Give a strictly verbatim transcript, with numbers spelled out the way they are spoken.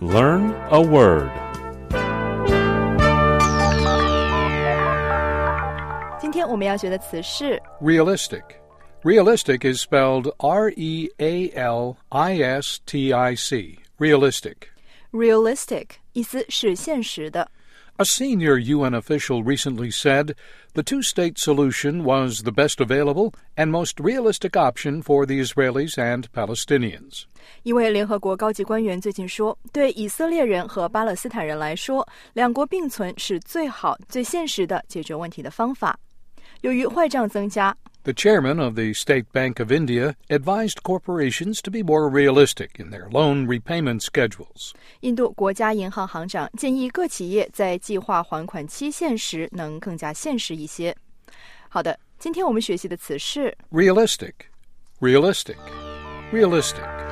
Learn a word. 今天我们要学的词是 Realistic. Realistic is spelled R E A L I S T I C. Realistic. realistic， 意思是现实的。 A senior U N official recently said the two-state solution was the best available and most realistic option for the Israelis and Palestinians. 一位联合国高级官员最近说，对以色列人和巴勒斯坦人来说，两国并存是最好、最现实的解决问题的方法。由于坏账增加， The chairman of the State Bank of India advised corporations to be more realistic in their loan repayment schedules. 印度国家银行行长建议各企业在计划还款期限时能更加现实一些。好的，今天我们学习的词是 Realistic. Realistic. Realistic.